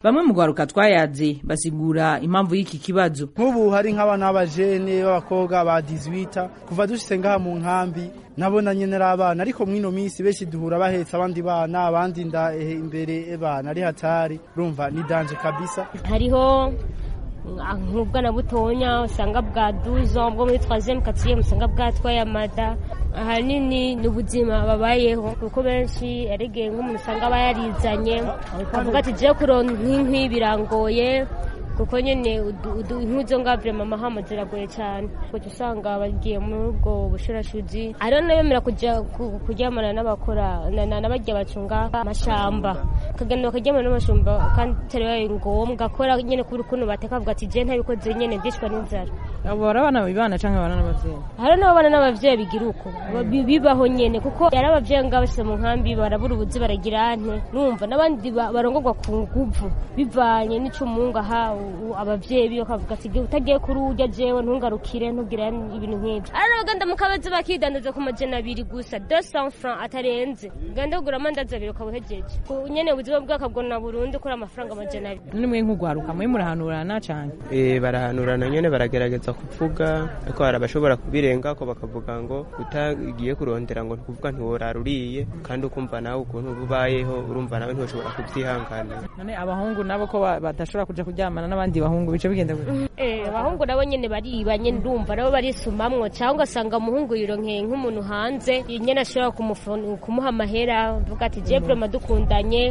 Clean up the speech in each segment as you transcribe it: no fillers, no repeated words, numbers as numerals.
bamwe mu gwaruka twayaze basigura impamvu y'iki kibazo. Nk'ubu hari nk'abana b'abajene b'abakobwa ba 18 kuva dushitse ngaha mu nkambi nabona nyene abana ariko mwino misi beshi duhura bahetse abandi bana abandi nda imbere bana ari hatari urumva ni danger kabisa. Hariho nk'ubwana butonya usanga bwa 12 ans bwo muri 3e 4e usanga bwatwaye amada ahanini n'ubuzima babayeho kuko benshi erege nk'umuntu usanga bayarizanye avuga ati je kuronka nk'inkwi birangoye kuko nyene impuzo ngavye mama hama ziragoye cyane kuko usanga bagiye muri ubwo bushurashuzi ari nayo mera kujyamana n'abakora n'abajya bacunga amashamba kagenda bakajyamana n'amashamba kandi tari ngombwa kora nyene kuri kuno bateka avuga ati je ntabikoze nyene ndishwa n'inzara. Abo barabana bibana canke abana n'abavyeyi hari n'abana n'abavyeyi bigira uko bibaho nyene kuko yari abavyeyi ngabase mu nkambi barabura ubuzi baragira ante numva n'abandi barongorwa ku nguvu bivanye n'icumunga ha abavyeyi biyo kavuga ati utagiye kuri ujya jewe ntungarukire ntugira ibintu nk'ibyo ari n'abaganda mukabazi bakidandaza ku majana 2 gusa 200 francs atarenze ganda kugura amandazi 2 ukabuhejeje nyene ubuzima bwakabwo na Burundi kuri amafaranga amajana 2 nimwe nk'ugwaruka mwe murahanurana cyane barahanurana nyene baragerageza kuvuga ariko arabashobora kubirenga ko bakavuga ngo utagiye kurondera ngo kuvuga ntiworaruriye kandi ukumva nawe ukuntu bubayeho urumva nawe ntushobora kubyihangana. None abahungu nabo ko badashobora kuja kuryamana n'abandi bahungu bice bigenda gute? Abahungu nabo nyene bariba nyene ndumva nabo barisumamwo cyangwa asanga umuhungu yironkeye nk'umuntu hanze nyene ashobora kumuha amahera vuga ati je vraiment dukundanye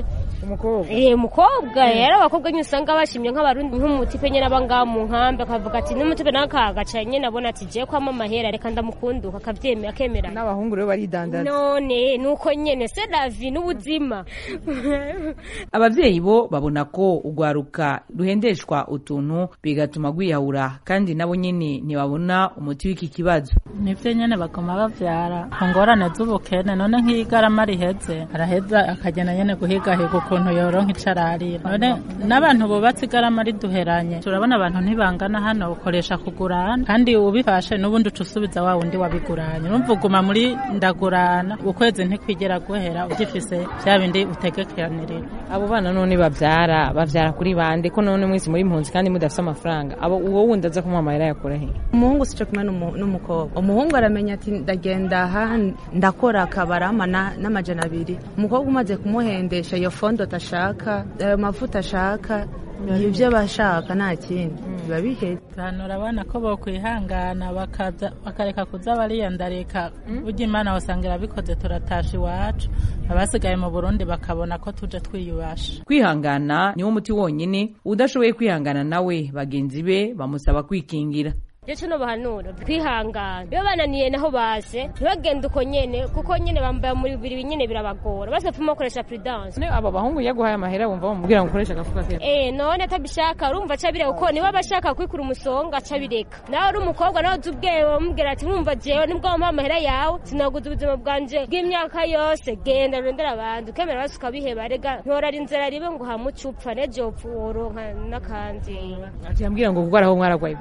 umukobwa yari abakobwa nyine usanga bashimye nk'abarundi nk'umutipe nyene abanga mu nkambi akavuga ati n'umutipe nakagaca nyene abona ati je kwa mama hera reka ndamukunduka akavyemera akemera. N'abahungu rero baridandaza none nuko nyene c'est la vie n'ubuzima. Abavyeyi bo babona ko ugwaruka ruhendeshwa utuntu bigatuma gwiyahura kandi nabo nyene ntibabona umuti w'iki kibazo. Nivyo nyene bagoma bavyara ngorane z'ubukene none nk'igarama riheze araheza akagena nyene guhigahiga ukuntu yoronka icararira. None n'abantu bubatse igarama riduheranye turabona abantu ntibangana hano ukoresha kugurana kandi ubifashe n'ubundi ucusubiza wa wundi wabiguranye urumva uguma muri ndagurana ukwezi ntikwigera guhera ugifise bya bindi utegekeranirira. Abo bana none bavyara kuri bande ko none mwese muri impunzi kandi mudafite amafaranga abo uwo wundi aza kumuha amahera yakora he? Umuhungu sico kumwe n'umukobwa. Umuhungu aramenya ati ndagenda aha ndakora akabarama n'amajana 2 umukobwa umaze kumuhendesha iyo fondo tashaka ayo mavuta ashaka ivyo bashaka nta kindi babiheze. Banura abana ko bokwihangana bakareka kuza bariyandarika burya Imana wasangira bikoze turatasha iwacu abasigaye mu Burundi bakabona ko tuje twiyubasha. Kwihangana niwo muti wonyene udashoboye kwihangana nawe bagenzi be bamusaba kwikingira. Jecho no bahanura kwihangana iyo bananiye naho base ntibagenda uko nyene kuko nyene bambaye muri bibiri nyene birabagora base pfuma gukoresha prudence. Ne aba bahungu yaguhaye amahera wumva bamubwira ngo ukoresha agafuka kera none atabishaka urumva cabire uko niba bashaka kwikura umusonga cabireka nawe uri umukobwa nawe uzubwewe bamubwira ati urumva jewe nibwo wampa amahera yawe sinaguza ubuzima bwanje bw'imyaka yose genda rondera abantu kemera basuka biheba rega ntora inzira ribe ngo hamucupfa nejo woronka nakanze. Ati yambwira ngo gukora aho mwaragwaye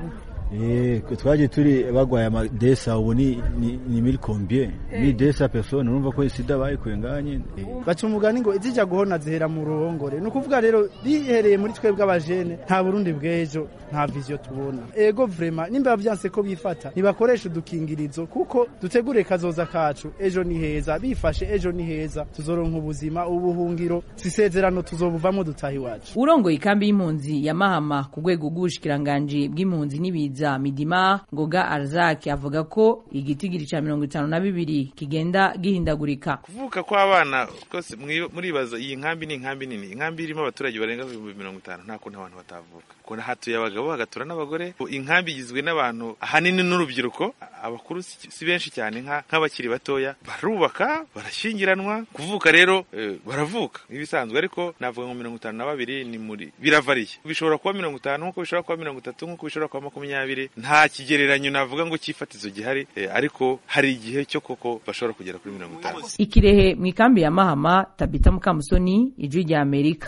twaje turi bagwaye amadesa ubu ni 1000 combien 1000 personnes urumva ko sida bayikuye nganye baca umugani ngo izija guhona zihera mu ruhongore no kuvuga rero bihereye muri twebwe abajene nta Burundi bw'ejo nta vision tubona. Ego vraiment nimba byanse ko bifata nibakoresha udukingirizo kuko dutegure kazoza kacu ejo ni heza bifashe ejo ni heza tuzoronka ubuzima ubuhungiro sisezerano tuzobuvamo dutahi wacu. Urongoye ikambi y'impunzi ya Mahama ku rwego rw'ubushikiranganje bw'impunzi n'ibiza Midima Ngoga Arzaki avuga ko igitigiri ca 52 kigenda gihindagurika. Kuvuka kw'abana kose muribaza iyi nkambi ni nkambi nini inkambi irimo abaturage barenga 50 nta kuntu abantu batavuka ko hatuye abagabo hagatura n'abagore. Inkambi igizwe n'abantu ahanini n'urubyiruko abakuru si benshi cyane nk'abakiri batoya barubaka barashyingiranwa kuvuka rero baravuka ibisanzwe ariko navuga ngo 52 ni muri biravariye bishobora kuba 50 nkuko bishobora kuba 30 nkuko bishobora kuba 20 nta kigereranyo navuga ngo cyifatizo gihari ariko hari igihe cyo koko bashobora kugera kuri 50. Ikirehe mu ikambi ya Mahama Tabita Mukamusoni Ijwi rya Amerika.